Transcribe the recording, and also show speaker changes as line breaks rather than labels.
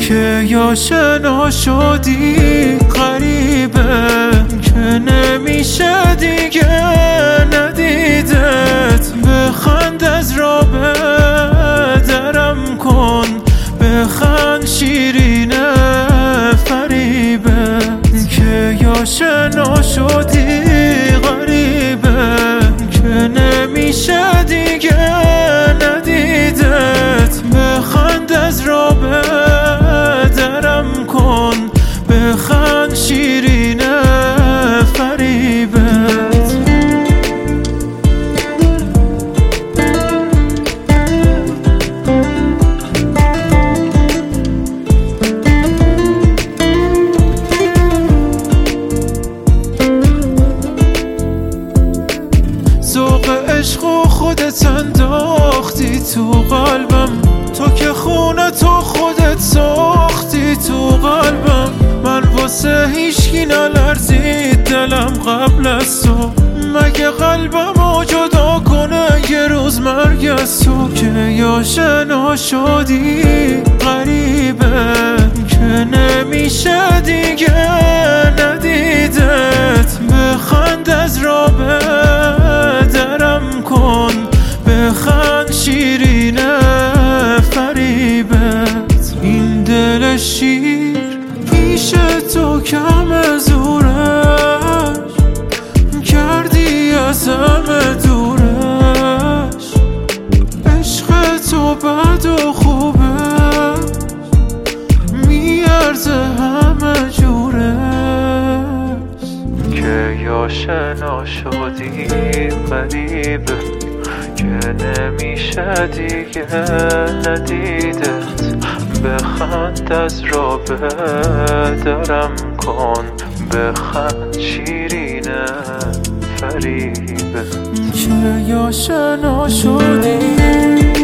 که یا شنا شدی غریبه که نمیشه دیگه ندیدت. بخند از را درم کن، بخند شیرینه فریبه که یا شنا شدی غریبه که نمیشه دیگه ندیدت. بخند از را درم کن، بخند شیرینه فریبت. ذوق عشق و خودت انداختی تو قلبم، تو که خونه تو خودت ساختی تو قلبم. من واسه هیچکی نلرزید دلم قبل از تو، مگه قلبمو جدا کنه یه روز مرگ از تو. که یا شنا شدی غریبه که نمیشه دیگه ندیدت. بخند از را درم کن، بخند شیرینه فریبت. این دل شیر پیش تو کم زورش، کردی از همه دورش. عشق تو بد و خوبه میارزه همه جورش. که یا شنا شدی غریبه که نمیشه دیگه ندیدت. بخند از را درم کن، بخند شیرینه فریبت که یا شنا شدی